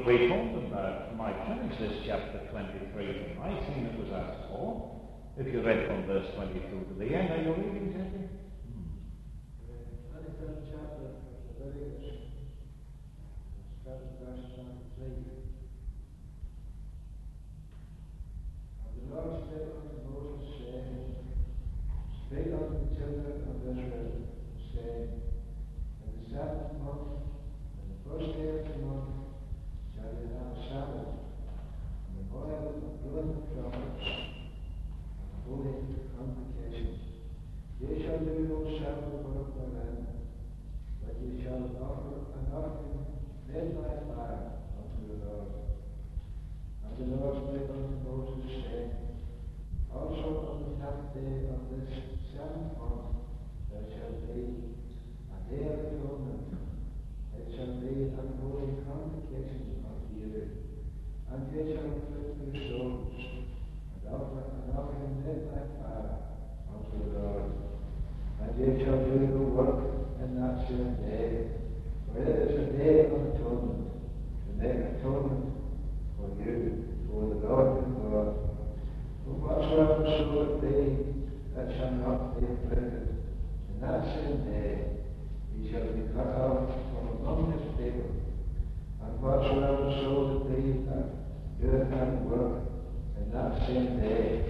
we talked about Mike Genesis chapter 23 to 19 it was asked for. If you read from verse 22 to the end, are you reading, Jackie? 23rd chapter of Leviticus, starting verse 23. And the Lord spake unto Moses, saying, Speak unto the children of Israel, saying, In the 7th month, in the first day of the month, shall ye have a Sabbath, and the boil of blood of trumpets, and holy convocations. Ye shall do no Sabbath work therein, but ye shall offer an offering made by fire unto the Lord. And the Lord spake unto Moses, saying, Also on the 10th day of this 7th month there shall be a day of atonement. It shall be an holy convocation unto you. And ye shall afflict your souls, and offer an offering made by fire unto the Lord. And ye shall do no work in that same day, for it is a day of atonement, to make atonement for you before the Lord your God. For whatsoever soul it be that shall not be afflicted in that same day, he shall be cut off from among his people. And whatsoever soul it be that doeth any work in that same day,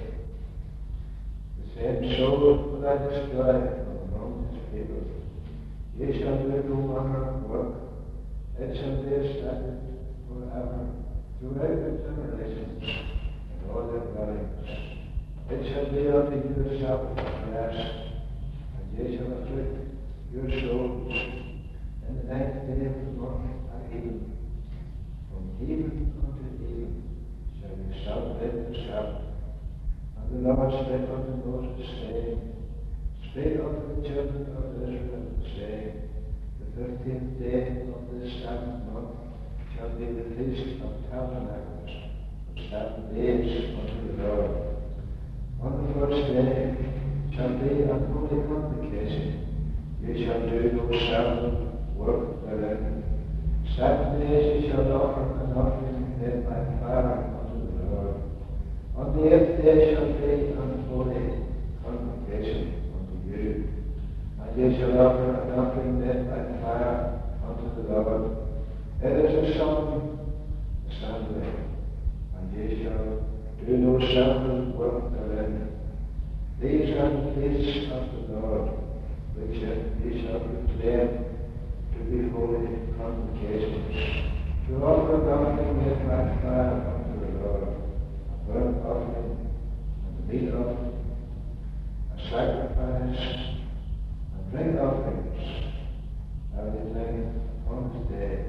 the same soul will I destroy from among his people. Ye shall do no manner of work. It shall be established forever throughout the generations and all their dwellings. It shall be unto you a Sabbath of rest, and ye shall afflict your souls in the 9th day of the month at even. From even unto even shall you celebrate the Sabbath. And the Lord spake unto Moses, saying, Speak unto the children of Israel, saying, The 15th day of this 7th month shall be the Feast of Tabernacles, of 7 days unto the Lord. On the first day shall be a holy convocation. Ye shall do no Sabbath work therein. 7 days ye shall offer an offering made by fire unto the Lord. On the 8th day shall be an holy convocation unto you. And ye shall offer an offering made by fire unto the Lord. It is a solemn assembly, and ye shall do no Sabbath work therein. These are the feasts of the Lord, which ye shall proclaim to be holy convocations, to offer an offering made by fire unto the Lord, a burnt offering, and a meat offering, a sacrifice, and drink offerings, everything on his day.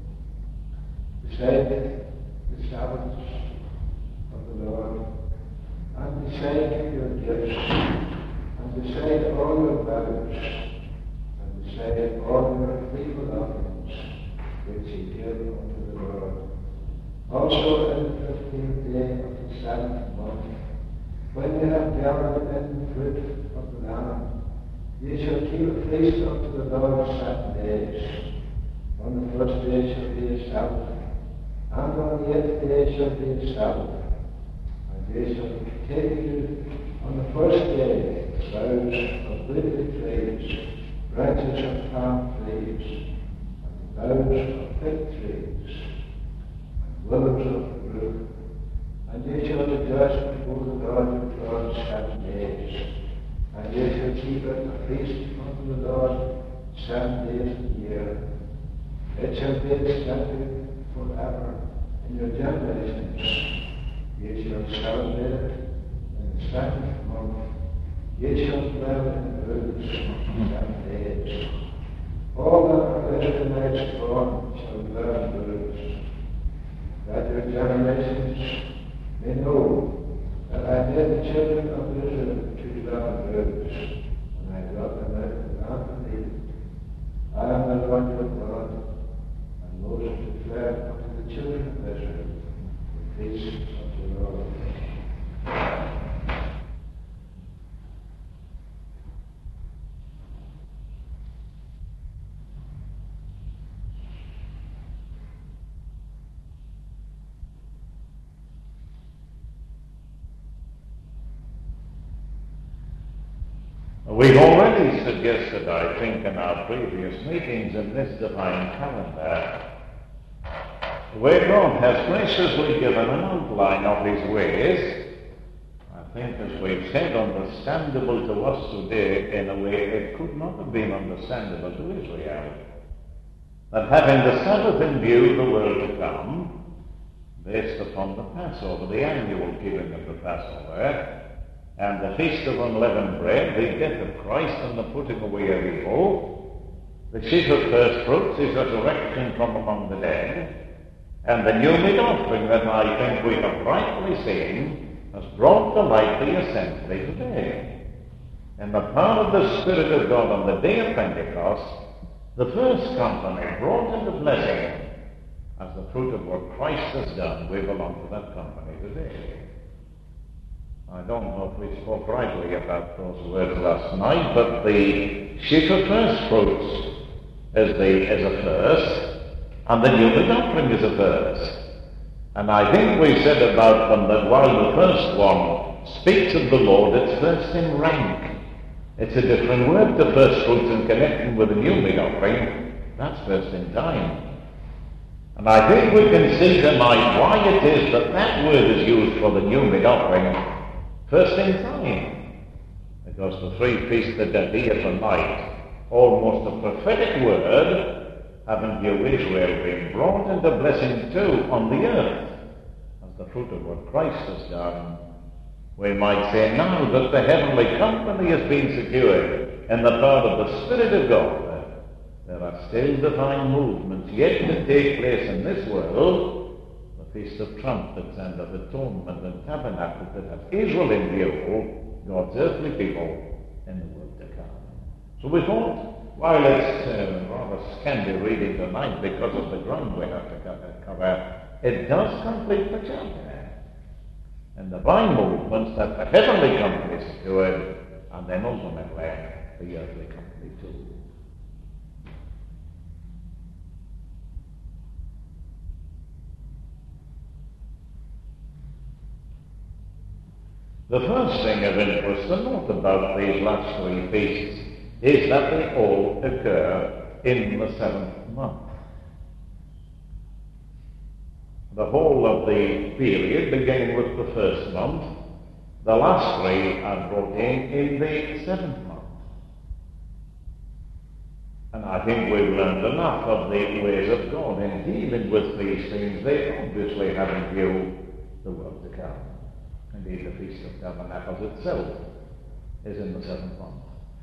Beside the Sabbaths of the Lord, and beside your gifts, and beside all your vows, and beside all your feeble offerings, which ye give unto the Lord. Also in the 15th day of the 7th month, when ye have gathered in the fruit of the land, ye shall keep a feast unto the Lord 7 days. On the first day shall be a Sabbath, and on the 8th day shall be a Sabbath. And ye shall take you on the first day boughs of goodly trees, branches of palm trees, and boughs of fig trees, and willows of the brook. And ye shall rejoice before the Lord your God 7 days. And ye shall keep it a feast unto the Lord 7 days of the year. It shall be established forever in your generations. Ye shall celebrate it in the 7th month. Ye shall dwell in booths 7 days. All that are Israelites born shall dwell in booths, that your generations may know that I made the children of Israel to dwell in booths, and I brought them out of the land of Egypt. I am the Lord your God. And Moses declared unto the children of Israel the feast of the Lord. We've already suggested, I think, in our previous meetings in this divine calendar, where God has graciously given an outline of his ways, I think, as we've said, understandable to us today in a way it could not have been understandable to Israel. That having the Sabbath in view, the world to come, based upon the Passover, the annual keeping of the Passover, and the Feast of Unleavened Bread, the death of Christ and the putting away of evil, the sheaf of first fruits, his resurrection from among the dead, and the new meat offering that I think we have rightly seen has brought to light the assembly today. In the power of the Spirit of God on the day of Pentecost, the first company brought into blessing as the fruit of what Christ has done. We belong to that company today. I don't know if we spoke rightly about those words last night, but the sheaf of first fruits is a first, and the new meat offering is a first. And I think we said about them that while the first one speaks of the Lord, it's first in rank. It's a different word to first fruits in connection with the new meat offering. That's first in time. And I think we can see tonight why it is that that word is used for the new meat offering first in time. Because the three feasts that are here tonight, almost a prophetic word, having you Israel been brought into blessing too on the earth, as the fruit of what Christ has done. We might say now that the heavenly company has been secured in the power of the Spirit of God. There are still divine movements yet to take place in this world, the Feast of Trumpets and of Atonement and Tabernacles that have Israel in view, God's earthly people, in the world to come. So we thought, while it's rather scanty reading tonight because of the ground we have to cover, it does complete the chapter. And the divine movements that the heavenly company secured, and then ultimately the earthly company too. The first thing of interest to note about these last three feasts is that they all occur in the seventh month. The whole of the period, beginning with the first month, the last three are brought in the seventh month. And I think we've learned enough of the ways of God in dealing with these things. They obviously have in view the world to come. Indeed, the Feast of Tabernacles itself is in the seventh month.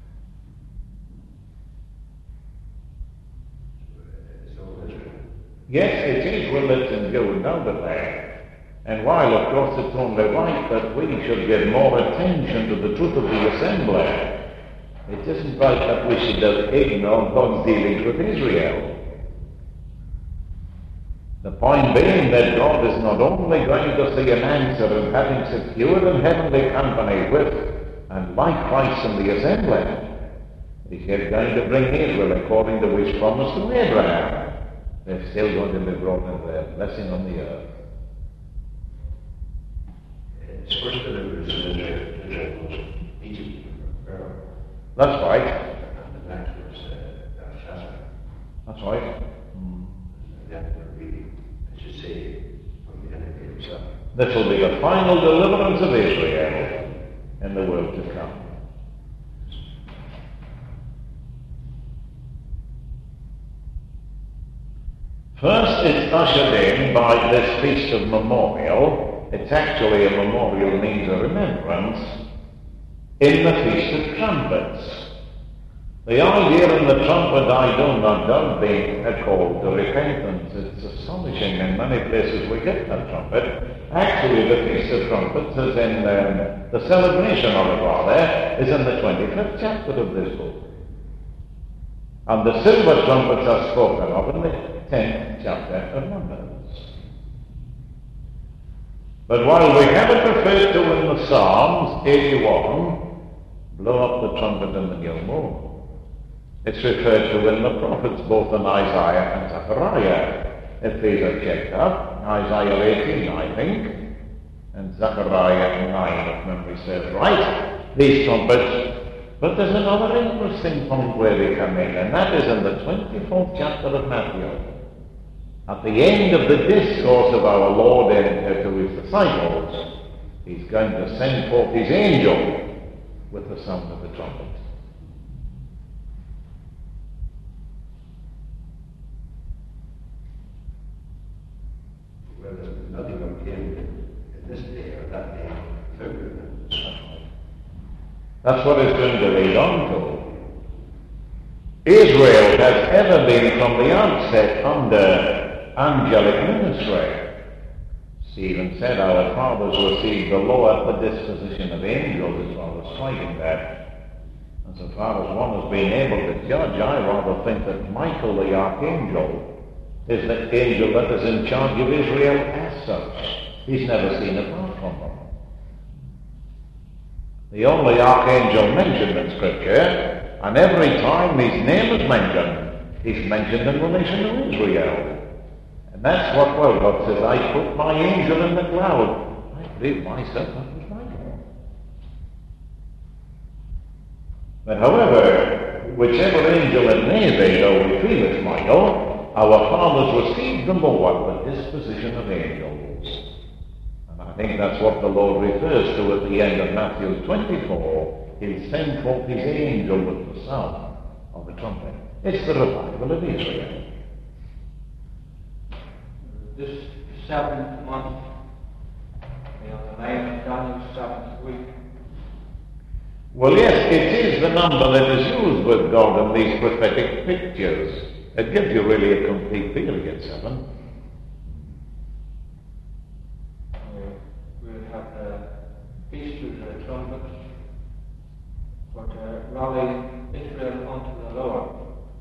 Yes, it is religion going down to there. And while, of course, it's only right that we should give more attention to the truth of the assembly, it isn't right that we should ignore God's dealings with Israel. The point being that God is not only going to see an answer in having secured an heavenly company with and like Christ in the assembly, He's yet going to bring Israel according to His promise to Abraham. They're still going to be brought into their blessing on the earth. It's first delivered to Israel, Egypt, Pharaoh. That's right. And the next was Belshazzar. That's right. That would be, I should say, from the enemy himself. This will be the final deliverance of Israel in the world to come. First, it's ushered in by this Feast of Memorial. It's actually a memorial, means a remembrance, in the Feast of Trumpets. The idea in the trumpet, I do not doubt, being called to repentance. It's astonishing in many places we get that trumpet. Actually, the Feast of Trumpets is in the celebration of it, rather, is in the 25th chapter of this book. And the silver trumpets are spoken of in the 10th chapter of Numbers. But while we have it referred to in the Psalms 81, blow up the trumpet in the new moon, it's referred to in the prophets, both in Isaiah and Zechariah. If these are checked up, Isaiah 18, I think, and Zechariah 9, if memory serves right, these trumpets But there's another interesting point where we come in, and that is in the 24th chapter of Matthew. At the end of the discourse of our Lord to his disciples, he's going to send forth his angel with the sound of the trumpet. Well, there's nothing of him in this day or that day. That's what it's going to lead on to. Israel has ever been from the outset under angelic ministry. Stephen said our fathers received the law at the disposition of angels. It's rather striking that. And so far as one has been able to judge, I rather think that Michael the archangel is the angel that is in charge of Israel as such. He's never seen apart from them. The only archangel mentioned in Scripture, and every time his name is mentioned, he's mentioned in relation to Israel. And that's what God says, I put my angel in the cloud. I believe myself that was Michael. But however, whichever angel it may be, though we feel it's Michael, our fathers received the law at the disposition of angels. I think that's what the Lord refers to at the end of Matthew 24. He'll send forth his angel with the sound of the trumpet. It's the revival of Israel. This 7th month, on the 9th of Daniel's 7th week. Well, yes, it is the number that is used with God in these prophetic pictures. It gives you really a complete period, 7. Feast of the trumpets, but rally Israel unto the Lord.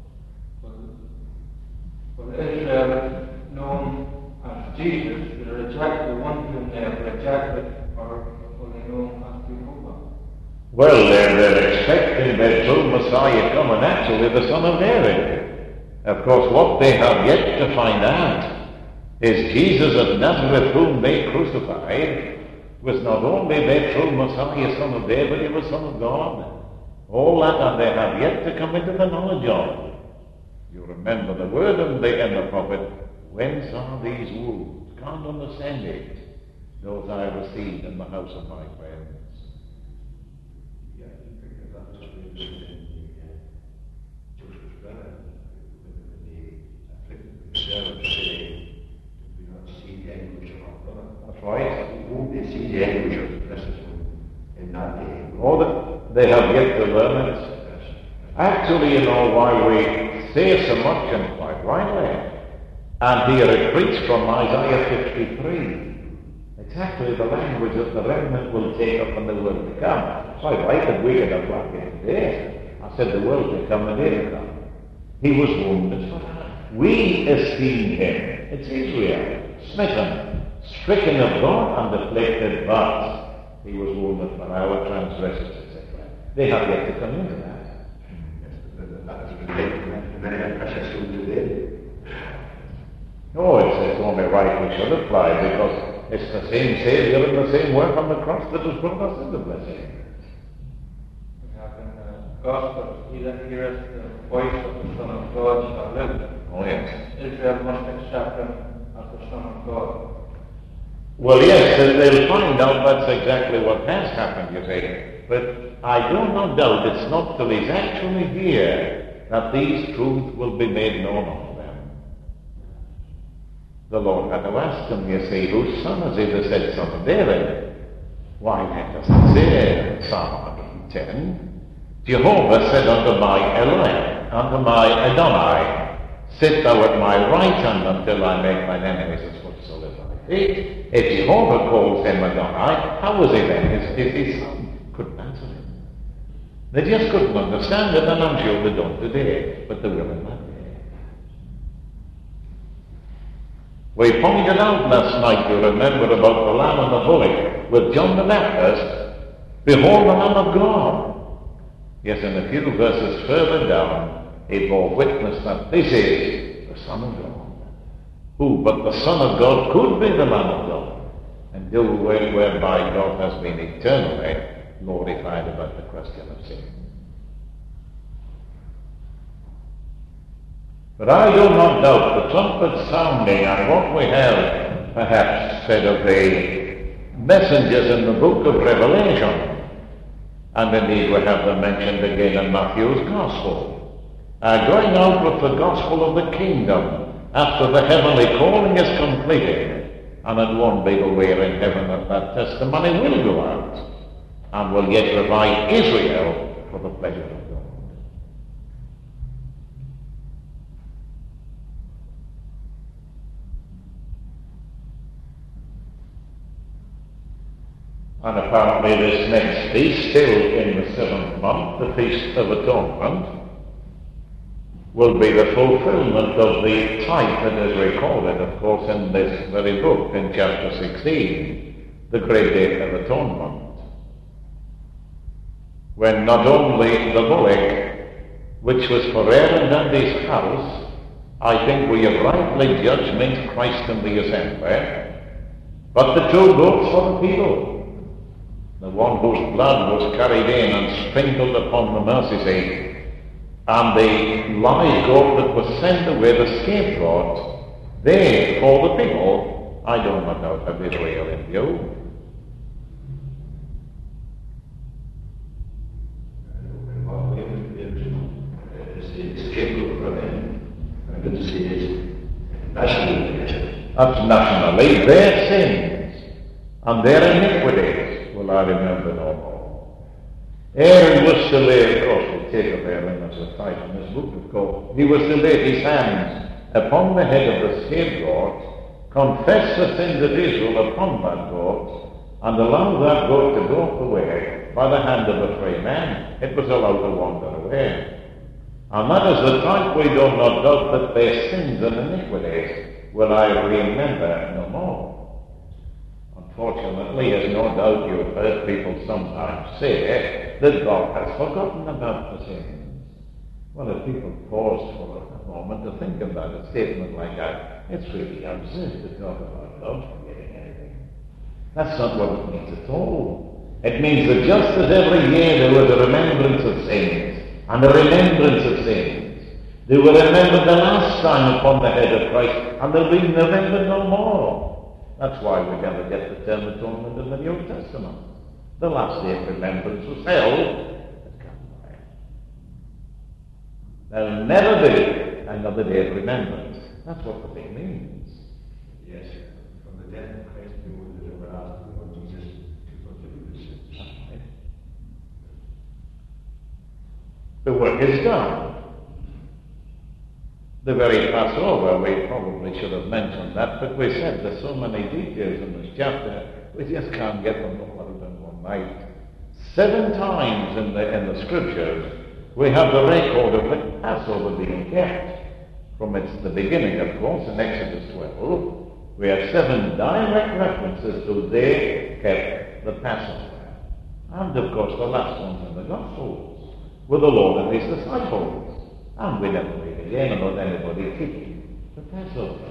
For Israel, known as Jesus, will reject the one whom they have rejected, or will they know as Jehovah? Well, they're expecting their true Messiah coming, actually the son of David. Of course, what they have yet to find out is Jesus of Nazareth, whom they crucified, was not only their true Messiah, son of David, he was son of God. All that and they have yet to come into the knowledge of. You remember the word in the prophet, whence are these wounds? Can't understand it. Those I received in the house of my friends. Yeah, you think that was in Joseph's brother, when they afflicted themselves, saying, do not see the anguish of our brother. That's right. Won't they see the anguish of the blessed one in that day? Oh, they have yet to learn it. Actually, you know why we say so much, and quite rightly. And here it preached from Isaiah 53. Exactly the language that the remnant will take up in the world to come. Quite right that we can apply it today. I said the world to come and day to come. He was wounded for us. We esteem him. It's Israel. Smitten, stricken of God, and afflicted, but he was wounded for our transgressions, etc. They have yet to come into that. No, it's only right we should apply, because it's the same Saviour and the same work on the cross that has brought us into blessing. We have in the Gospel, he that heareth the voice of the Son of God shall live. Oh, yes. Israel must accept him as the Son of God. Well, yes, they'll find out that's exactly what has happened, you see. But I do not doubt it's not till he's actually here that these truths will be made known unto them. The Lord had to ask them, you see, whose son is he? They said, son of David. Why, that doesn't say in Psalm 110. Jehovah said unto my Eli, unto my Adonai, sit thou at my right hand until I make mine enemies as footstool of thy feet. If Jehovah calls him Adonai, how was he then? His son couldn't answer him. They just couldn't understand it, and I'm sure they don't today, but they will in that day. We pointed out last night, you remember, about the Lamb and the Bullock with John the Baptist. Behold the Lamb of God. Yes, in a few verses further down, he bore witness that this is the Son of God. Who but the Son of God could be the Lamb of God, and do whereby God has been eternally glorified about the question of sin. But I do not doubt the trumpet sounding and what we have perhaps said of the messengers in the book of Revelation. And indeed we have them mentioned again in Matthew's Gospel. Going out with the gospel of the kingdom after the heavenly calling is completed. And it won't be the way in heaven that testimony will go out and will yet revive Israel for the pleasure of God. And apparently this next feast, still in the 7th month, the Feast of Atonement, will be the fulfillment of the type that is recorded, of course, in this very book, in chapter 16, the Great Day of Atonement, when not only the bullock, which was for Aaron and his house, I think we have rightly judged means Christ in the assembly, but the 2 goats for the people. The one whose blood was carried in and sprinkled upon the mercy seat, and the live goat that was sent away, the scapegoat, they, for the people, I do not doubt have Israel in view. And what we have is the scapegoat for them. I'm going to say is nationally. That's nationally their sins and their iniquities will I remember no more. Aaron was to lay, of course, we'll take of Aaron as a type in this book, of course. He was to lay his hands upon the head of the scapegoat, confess the sins of Israel upon that goat, and allow that goat to go away by the hand of a free man. It was allowed to wander away. And that is the type we do not doubt that their sins and iniquities will I remember no more. Unfortunately, as no doubt you have heard people sometimes say that God has forgotten about the sins. Well, if people pause for a moment to think about a statement like that, it's really absurd to talk about God forgetting anything. That's not what it means at all. It means that just as every year there was a remembrance of sins, and a remembrance of sins, they were remembered the last time upon the head of Christ, and they'll be remembered no more. That's why we never get the term atonement in the New Testament. The last day of remembrance was held at Calvary. There will never be another day of remembrance. That's what the thing means. Yes, from the death of Christ, we will never ask the Lord Jesus to forgive the sins. The work is done. The very Passover, we probably should have mentioned that, but we said there's so many details in this chapter, we just can't get them all out in one night. 7 times in the scriptures, we have the record of the Passover being kept. From the beginning, of course, in Exodus 12, we have 7 direct references to they kept the Passover. And, of course, the last ones in the Gospels were the Lord and his disciples. And we never read again about anybody keeping the Passover.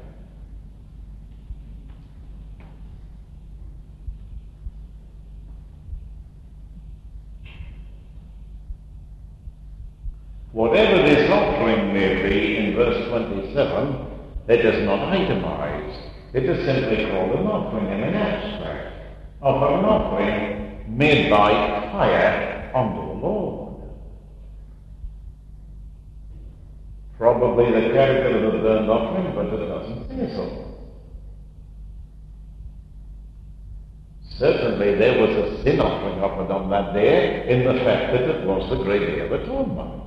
Whatever this offering may be in verse 27, it is not itemized. It is simply called an offering in an abstract of an offering made by fire unto the Lord. Probably the character of the burnt offering, but it doesn't say so. Certainly there was a sin offering offered on that day in the fact that it was the great day of atonement.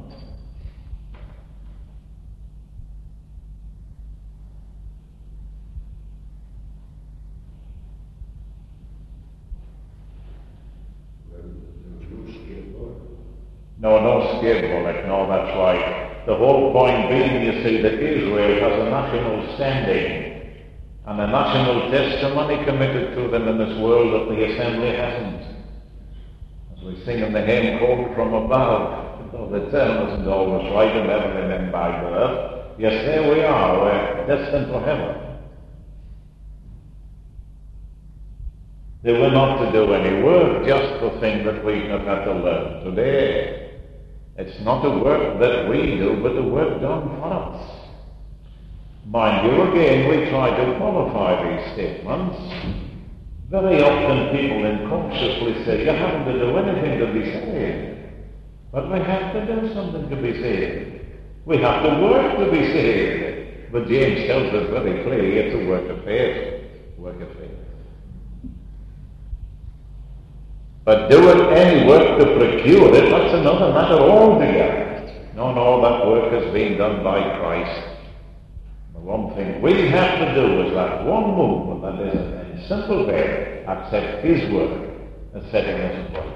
No scapegoat, no, that's right. The whole point being, you see, that Israel has a national standing and a national testimony committed to them in this world that the assembly hasn't. As we sing in the hymn called From Above, though the term isn't always right and never been by birth, yes, there we are, we're destined for heaven. They were not to do any work, just the thing that we have had to learn today. It's not a work that we do, but a work done for us. Mind you, again, we try to qualify these statements. Very often people incautiously say, you haven't to do anything to be saved. But we have to do something to be saved. We have to work to be saved. But James tells us very clearly it's a work of faith. Work of faith. But doing any work to procure it, that's another matter altogether. No, that work has been done by Christ. The one thing we have to do is that one movement, that is, in simple faith, accept his work as setting us apart.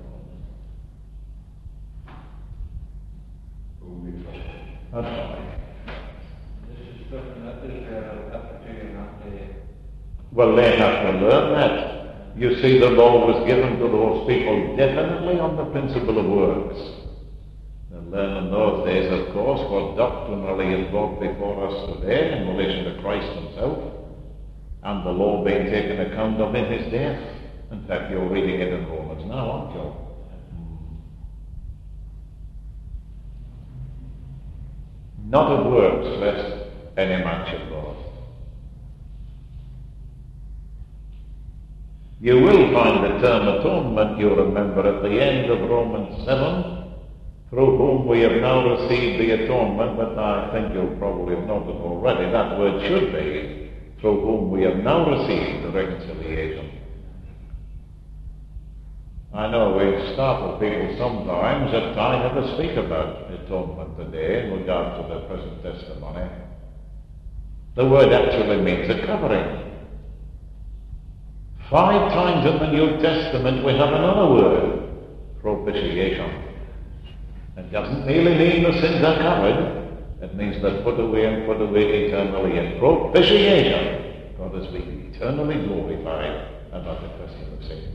That's right. This is something that Israel will have to do, not they. Well, they have to learn that. You see, the law was given to those people definitely on the principle of works. They learned in those days, of course, what doctrinally is brought before us today in relation to Christ himself, and the law being taken account of in his death. In fact, you're reading it in Romans now, aren't you? Not of works, lest any man should boast. You will find the term atonement, you remember, at the end of Romans 7, through whom we have now received the atonement, but I think you'll probably have noted already, that word should be, through whom we have now received the reconciliation. I know we startle people sometimes at trying to speak about atonement today in regard to their present testimony. The word actually means a covering. 5 times in the New Testament we have another word, propitiation. It doesn't merely mean the sins are covered. It means they're put away and put away eternally. In propitiation, God has been eternally glorified about the question of sins.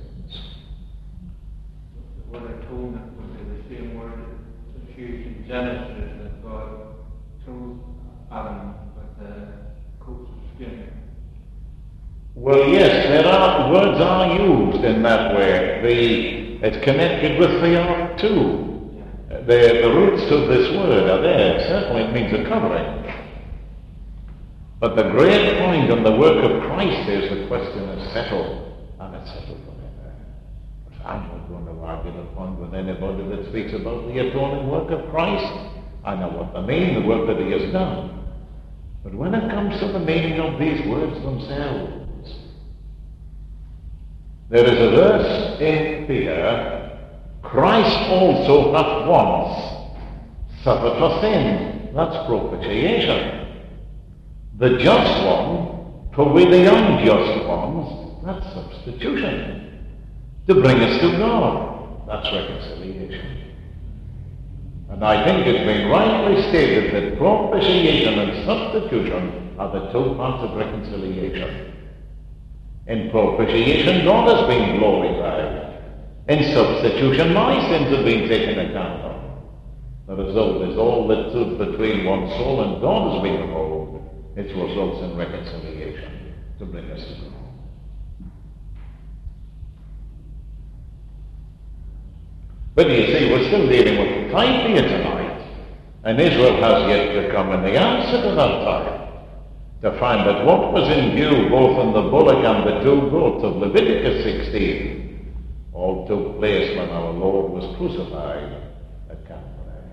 The word atonement would be the same word that's used in Genesis that God told Adam with the coats of skin. Well, yes, words are used in that way. It's connected with the ark too. The roots of this word are there. Certainly it means a covering. But the great point in the work of Christ is the question is settled, and it's settled forever. But I'm not going to argue the point with anybody that speaks about the atoning work of Christ. I know what they mean, the work that he has done. But when it comes to the meaning of these words themselves, there is a verse in Peter, Christ also hath once suffered for sin. That's propitiation. The just one for we the unjust ones, that's substitution. To bring us to God, that's reconciliation. And I think it's been rightly stated that propitiation and substitution are the 2 parts of reconciliation. In propitiation, God has been glorified. In substitution, my sins have been taken account of. The result is all that stood between one's soul and God has been removed. It results in reconciliation to bring us to God. But you see, we're still dealing with time here tonight, and Israel has yet to come in the answer to that time, to find that what was in view both in the bullock and the 2 goats of Leviticus 16 all took place when our Lord was crucified at Calvary.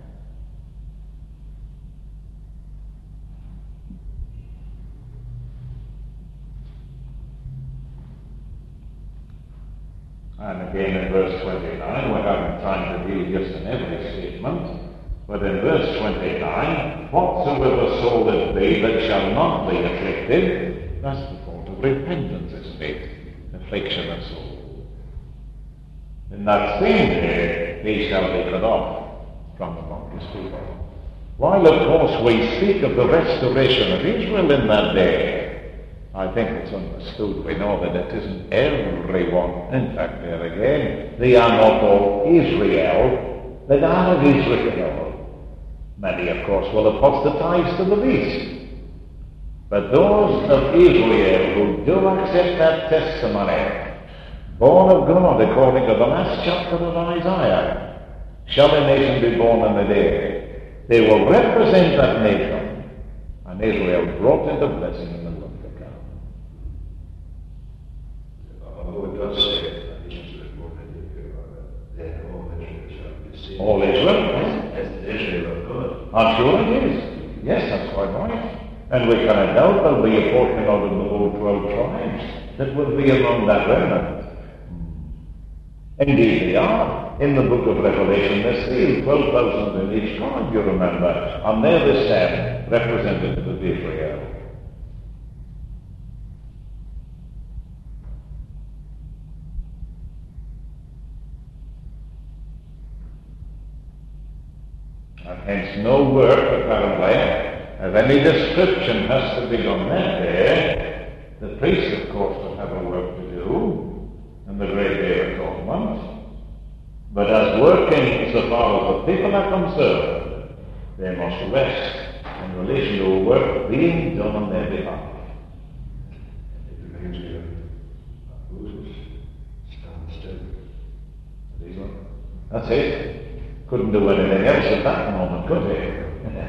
And again in verse 29, we haven't time to deal just in every statement, but in verse 29, whatsoever soul it be that shall not be afflicted, that's the fault of repentance, isn't it? Affliction of soul. In that same day, he shall be cut off from among his people. While, of course, we speak of the restoration of Israel in that day, I think it's understood. We know that it isn't everyone. In fact, there again, they are not all Israel, that are of Israel. Many, of course, will apostatize to the least. But those of Israel who do accept that testimony, born of God, according to the last chapter of Isaiah, shall a nation be born in the day. They will represent that nation. and Israel brought into blessing in the world to come. Although it does say that nations were born in the year, then all Israel shall be saved. All Israel? Yes. As the Israel of God. I'm sure it is. Yes, that's quite right. And we cannot doubt there'll be a portion out of the whole 12 tribes that will be among that remnant. Indeed they are. In the book of Revelation, there's still 12,000 in each tribe, you remember. And they're the same representative of Israel. And hence no work, apparently, of any description has to be done that day. The priests, of course, will have a work to do in the great day of atonement. But as working so far as the people are concerned, they must rest in relation to a work being done on their behalf. It reminds me of Moses, stand still. That's it. Couldn't do anything else at that moment, could he?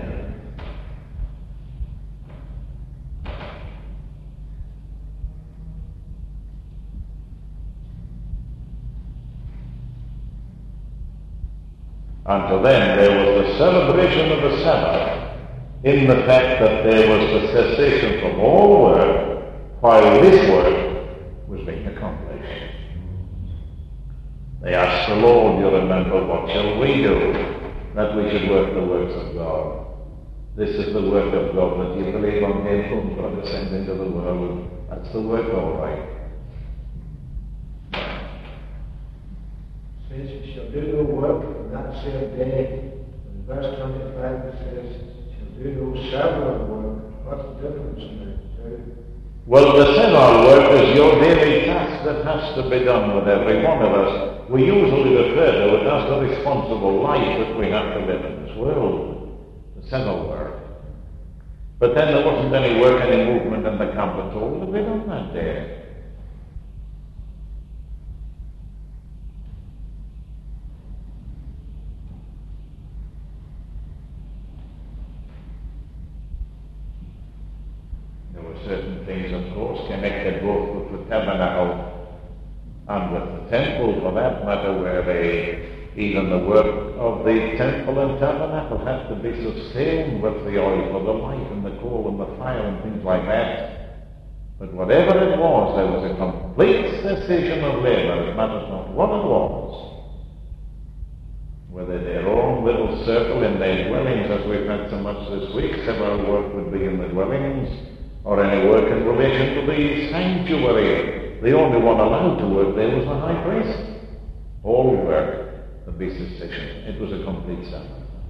Until then, there was the celebration of the Sabbath in the fact that there was the cessation from all work while this work was being accomplished. They asked the Lord, you remember, what shall we do? That we should work the works of God. This is the work of God, that you believe on him whom God has sent into the world. That's the work, all right. Says you shall do no work on that same day. In verse 25 it says, shall do no several work. What's the difference in the two? Well, the several work is your daily task that has to be done with every one of us. We usually refer to it as the responsible life that we have to live in this world. The several work. But then there wasn't any work, any movement in the camp at all to be done that day. Certain things, of course, connected both with the tabernacle and with the temple, for that matter, where even the work of the temple and tabernacle had to be sustained with the oil for the light and the coal and the fire and things like that. But whatever it was, there was a complete cessation of labor. It matters not what it was. Whether their own little circle in their dwellings, as we've had so much this week, several work would be in the dwellings, or any work in relation to the sanctuary. The only one allowed to work there was the high priest. All work would be cessation. It was a complete Sabbath.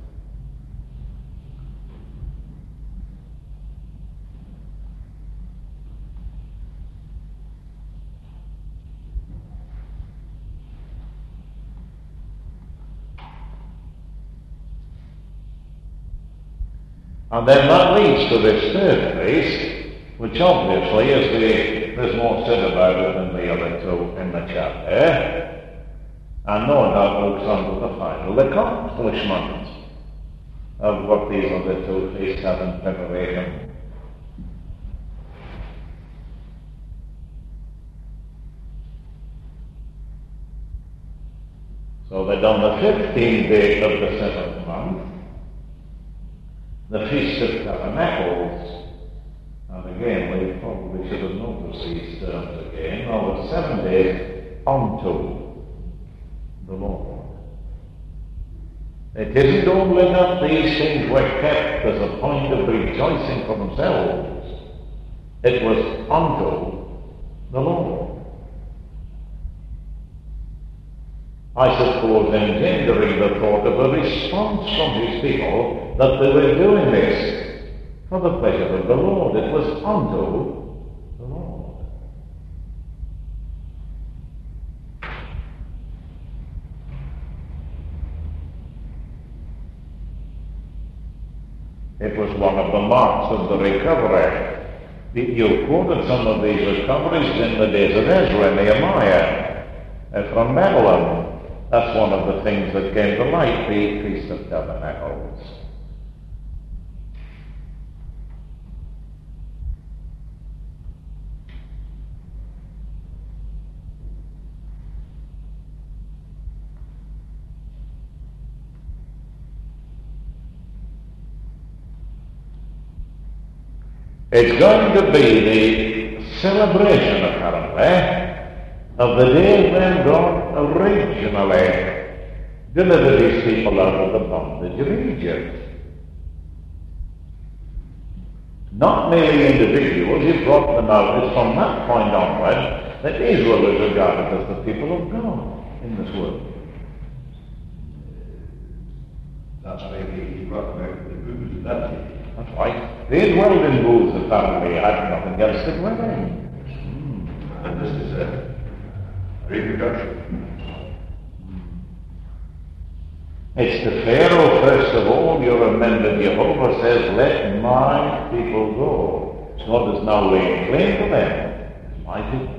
And then that leads to this third feast, which obviously there's more said about it than the other two in the chapter, and no doubt looks on to the final accomplishment of what these other two feasts have in preparation. So that on the 15th day of the 7th month, the Feast of Tabernacles. And again, we probably should have noticed these terms again. Now, the 7 days unto the Lord. It isn't only that these things were kept as a point of rejoicing for themselves. It was unto the Lord. I suppose engendering the thought of a response from his people that they were doing this for the pleasure of the Lord. It was unto the Lord. It was one of the marks of the recovery. You quoted some of these recoveries in the days of Ezra and Nehemiah from Babylon. That's one of the things that came to light, the Feast of Tabernacles. It's going to be the celebration, apparently, of the day when God originally delivered his people out of the bondage of Egypt. Not merely individuals, he brought them out. It's from that point onward that Israel is regarded as the people of God in this world. That's why he brought them out of the booths of that day. That's right. They dwelled in booths, apparently, had nothing else to dwell in. And this is a reproduction. It's to Pharaoh, first of all. You remember Jehovah says, let my people go. God is now laying claim to them. It's my people.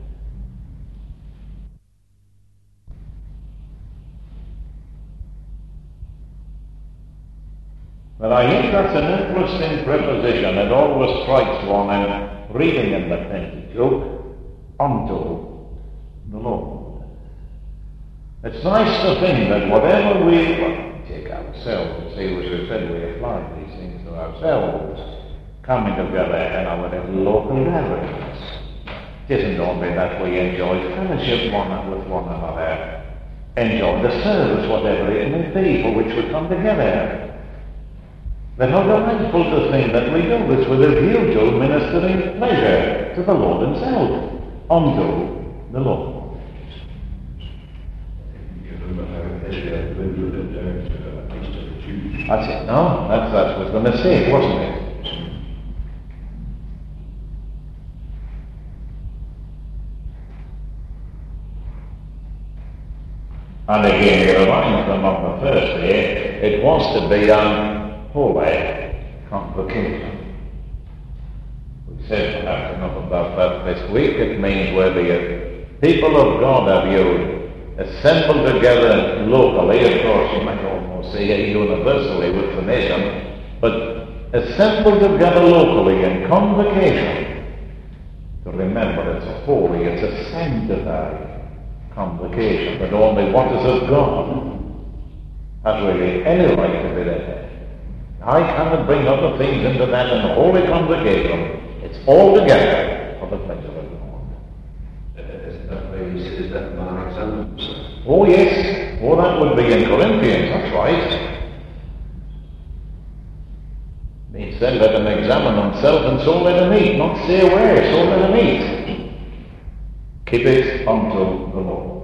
But I think that's an interesting preposition. It always strikes one in reading in the Pentateuch, unto the Lord. It's nice to think that whatever we take ourselves, and say, as we said, we apply these things to ourselves, coming together in our local gatherings. It isn't only that we enjoy fellowship with one another, enjoy the service, whatever it may be, for which we come together. But how delightful to think that we do this with a view to ministering pleasure to the Lord himself, unto the Lord. That's it, no? That's what I was going to say, wasn't it? And again, he reminds them on the first day, it was to be an holy convocation. We said perhaps enough about that this week. It means where the people of God are viewed assembled together locally, of course you might almost say universally with the nation, but assembled together locally in convocation to remember it's a holy, it's a sanctified convocation, that only what is of God has really any right to be there. I cannot bring other things into that in the holy convocation. It's all together for the pleasure of God. Is that man examines? Oh yes, oh that would be in Corinthians, that's right. He said, let him examine himself, and so let him eat, not say where, so let him eat. Keep it unto the Lord.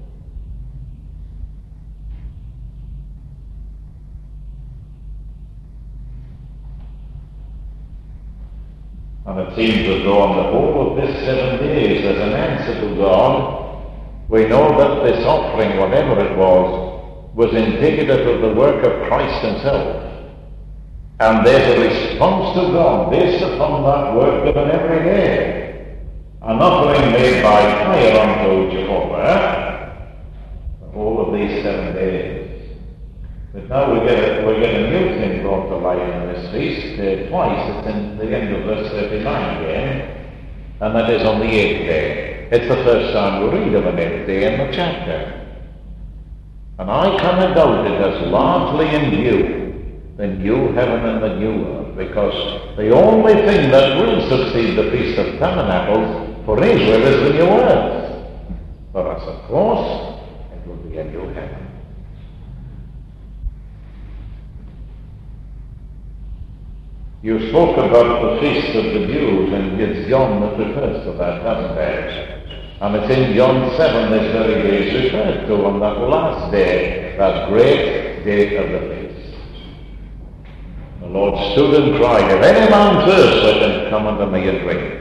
And it seems as though on the whole of this 7 days, as an answer to God, we know that this offering, whatever it was indicative of the work of Christ himself. And there's a response to God based upon that work given every day. An offering made by fire unto Jehovah the whole of these 7 days. But now we get a new thing brought to light in this feast twice. It's in the end of verse 39 again, and that is on the 8th day. It's the first time we read of an 8th day in the chapter. And I cannot doubt it as largely in view the new heaven and the new earth, because the only thing that will succeed the Feast of Tabernacles for Israel is the new earth. For us, of course, it will be a new heaven. You spoke about the Feast of the Jews, and it's John that refers to that, hasn't it? And it's in John 7 this very day is referred to on that last day, that great day of the feast. The Lord stood and cried, if any man thirst, let him come unto me and drink.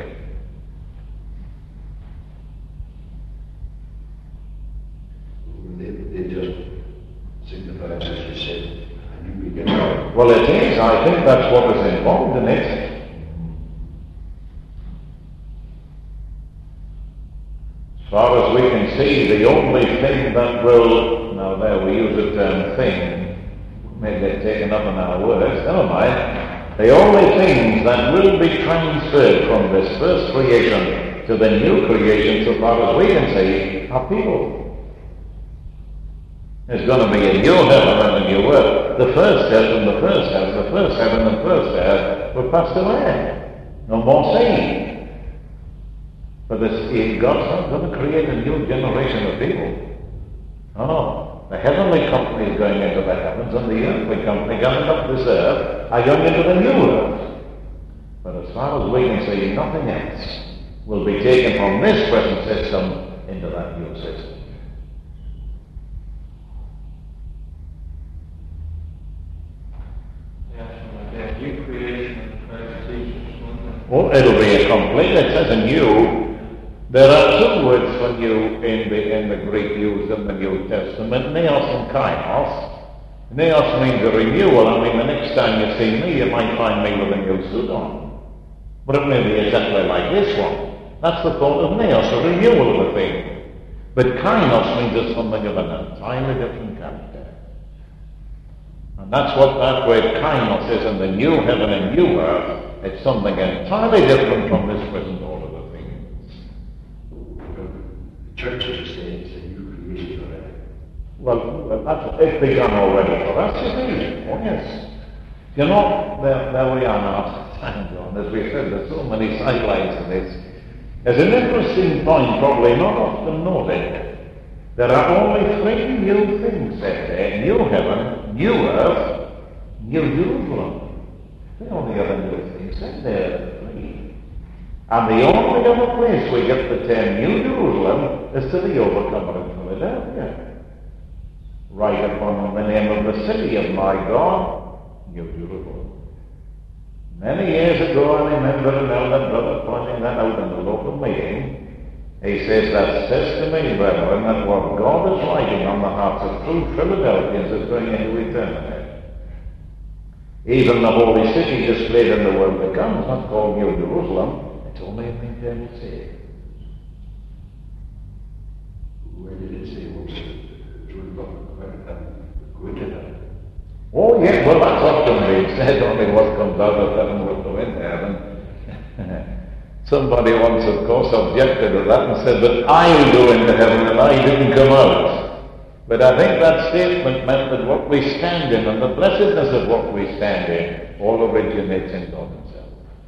They just signify, as you said, a new beginning. Well, it is. I think that's what is involved in it. As far as we can see, the only thing that will, now there we use the term thing, maybe they're taken up in our words, never mind. The only things that will be transferred from this first creation to the new creation, so far as we can see, are people. There's going to be a new heaven and a new earth. The first earth and the first heaven, the first heaven and first earth were passed away. No more seed. But God's not going to create a new generation of people. No. The heavenly company is going into the heavens, and the earthly company coming up this earth are going into the new earth. But as far as we can see, nothing else will be taken from this present system into that new system. New creation of Christ Jesus, won't it? Oh, it'll be a complete. It says a new. There are two words for new in the Greek used in the New Testament: neos and kainos. Neos means a renewal. I mean, the next time you see me, you might find me with a new suit on, but it may be exactly like this one. That's the thought of neos, a renewal of a thing. But kainos means it's something of an entirely different character. And that's what that word kainos is in the new heaven and new earth. It's something entirely different from this present order of things. The church is saying it's a new creation already. Well, it's begun already for us, you see. Oh, yes. You know, there we are now, time, John. As we said, there's so many sidelines in this. There's an interesting point, probably not often noted. There are only three new things said there: new heaven, new earth, new Jerusalem. The only other new things said there, three. And the only other place we get the term New Jerusalem is to the overcomer in Philadelphia. Right upon the name of the city of my God, New Jerusalem. Many years ago, I remember an elder brother pointing that out in the local meeting. He says, that says to me, brethren, that what God is writing on the hearts of true Philadelphians is going into eternity. Even the holy city displayed in the world to come is not called New Jerusalem. It's only an eternal city. Where did it say what Jerusalem going to heaven? Oh, yes, well, that's often been said. Only what comes out of heaven will go into heaven. Somebody once, of course, objected to that and said, but I'll go into heaven and I didn't come out. But I think that statement meant that what we stand in and the blessedness of what we stand in all originates in God Himself.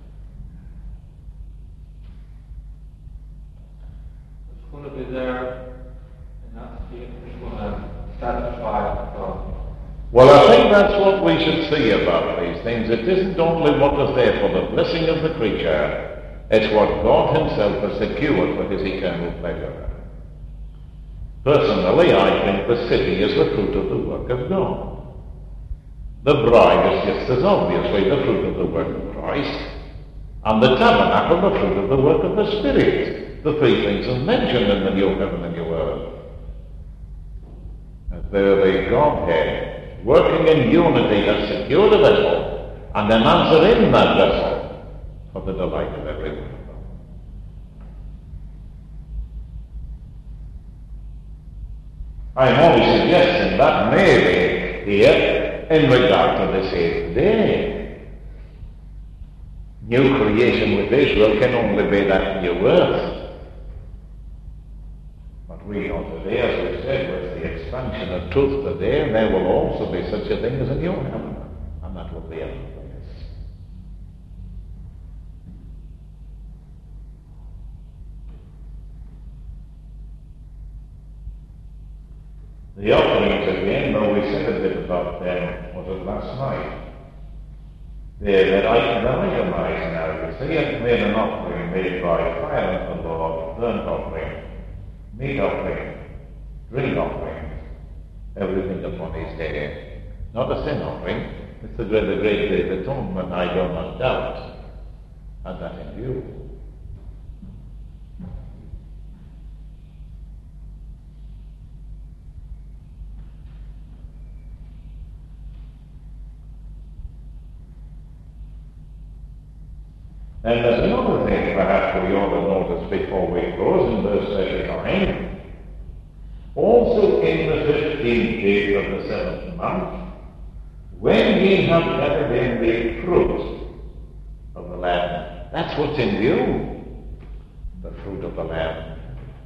It's going to be there in that state. It's going to satisfy God. Well, I think that's what we should see about these things. It isn't only what is there for the blessing of the creature, it's what God Himself has secured for His eternal pleasure. Personally, I think the city is the fruit of the work of God. The bride is just as obviously the fruit of the work of Christ, and the tabernacle the fruit of the work of the Spirit. The three things are mentioned in the new heaven and new earth. As they're the Godhead, working in unity to secure the vessel, and an answer in that vessel for the delight of everyone. I'm only suggesting that maybe here in regard to this eighth day. New creation with Israel can only be that new earth. But we know today, as we said, with the expansion of truth today, there will also be such a thing as a new heaven, and that will be a place. The offerings again, though we said a bit about them, was it last night? They're itemized now. You see, it made an offering made by fire unto the Lord, burnt offering, meat offering, drink offering, everything upon His day. Not a sin offering. It's the great day of atonement, I do not doubt. And that in view. And there's another thing perhaps we ought to notice before we close in verse 39. Also in the 15th day of the 7th month, when ye have gathered in the fruit of the land. That's what's in view, the fruit of the land.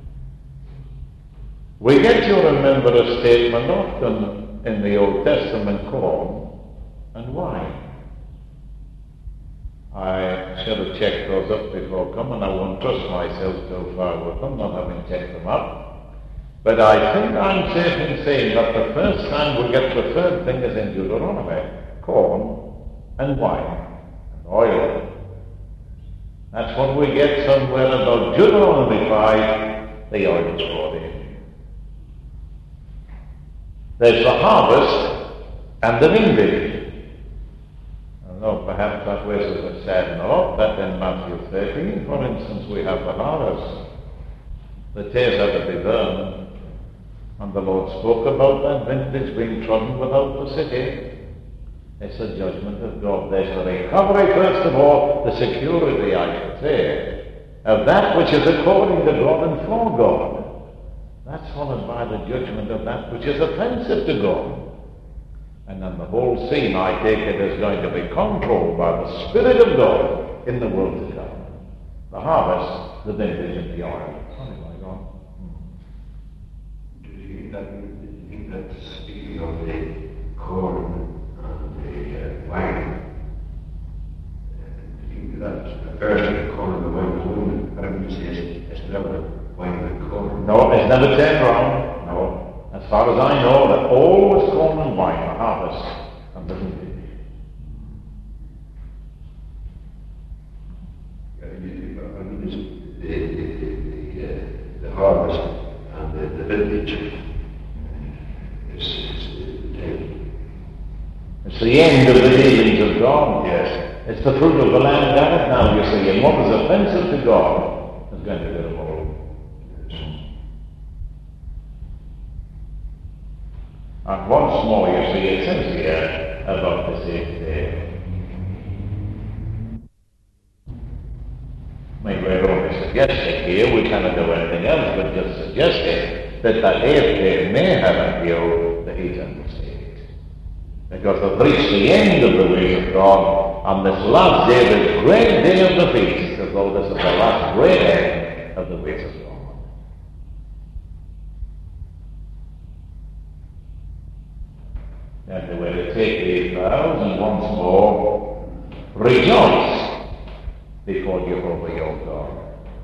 We get to remember a statement often in the Old Testament corn and wine. I should have checked those up before coming. I won't trust myself too far with them, not having checked them up. But I think I'm safe in saying that the first time we get the third thing is in Deuteronomy: corn and wine and oil. That's what we get somewhere about Deuteronomy 5, the oil is brought in. There's the harvest and the vintage. No, perhaps that was a sad note that in Matthew 13, for instance, we have the harvest. The tares are to be burned, and the Lord spoke about that vintage being trodden without the city. It's the judgment of God. There's the recovery, first of all, the security, I should say, of that which is according to God and for God. That's followed by the judgment of that which is offensive to God. And then the whole scene, I take it, is going to be controlled by the Spirit of God in the world to come. The harvest, the vintage, and the oil. Sorry, my God. Do you think that speaking of the corn and the wine, do you think that the first of the corn and the wine was woman? But I would say it's never wine and corn. No, it's never turned around. No. As far as I know, that all was corn and wine, the harvest and the vintage. The harvest and the vintage is it's the end of the dealings of God, yes. It's the fruit of the land gathered now, you see, and what was offensive to God is going to be removed. And once more, you see, it says here about the sixth day. I mean, we're only suggesting here, we cannot do anything else but just suggesting that that eighth day may have in view the eternal state. Because we've reached the end of the ways of God, on this last day, this great day of the feast, as though this is the last great end of the ways of God. And the way to take these vows, and once more, rejoice before Jehovah your God.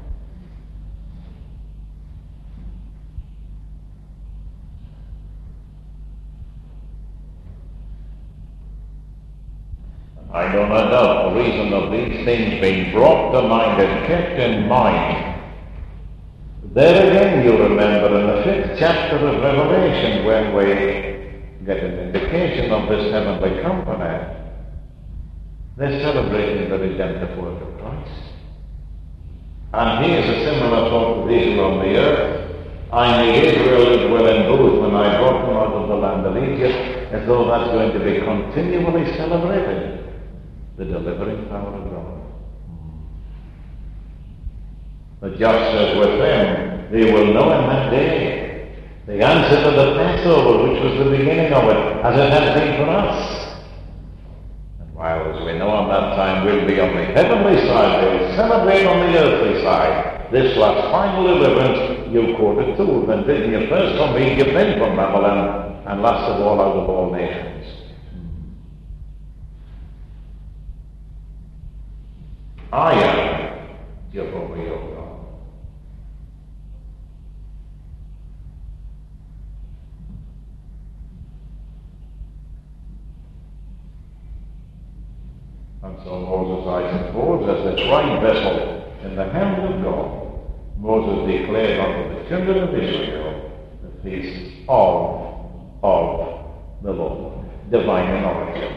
I do not doubt the reason of these things being brought to mind and kept in mind. There again, you remember in the 5th chapter of Revelation, when we get an indication of this heavenly company, they're celebrating the redemptive work of Christ. And here's a similar thought to Israel on the earth. I made Israel as well in booth when I brought them out of the land of Egypt, as though that's going to be continually celebrated. The delivering power of God. The just says with them, they will know in that day the answer to the Passover, which was the beginning of it, as it has been for us. And while, as we know, on that time we'll be on the heavenly side, they'll celebrate on the earthly side. This last final deliverance, you quoted too, then didn't you? First from Egypt, then from Babylon, and last of all out of all nations. I am Jehovah your God. And so Moses, I suppose, as a tried vessel in the hand of God, Moses declared unto the children of Israel the feast of the Lord, divine in origin.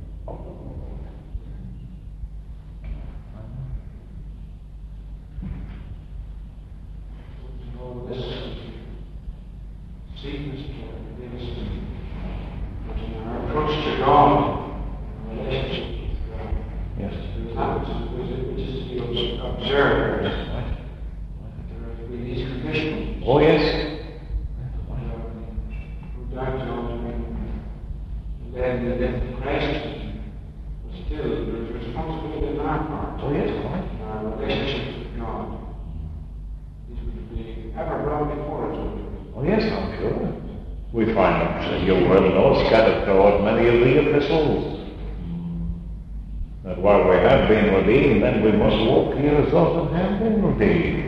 Our approach to God, our relationship with God. Yes. We just feel observed. There will be these conditions. Oh, yes. Who died to and then the death of Christ. But still, there is responsibility on our part. Oh, yes. Our relationship with God. These would be ever brought before us. Oh, yes, I'm sure. We find them, your well known, scattered throughout many of the epistles. that while we have been redeemed, then we must walk here as others have been redeemed.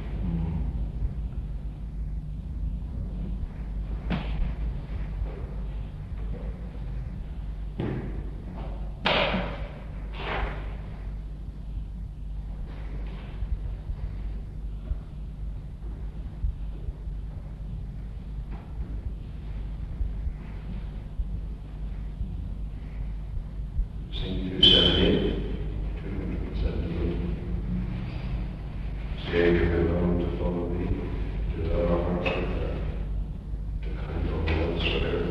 Sing 278, 278. Savior alone to follow thee, to our hearts return, to kind all elsewhere.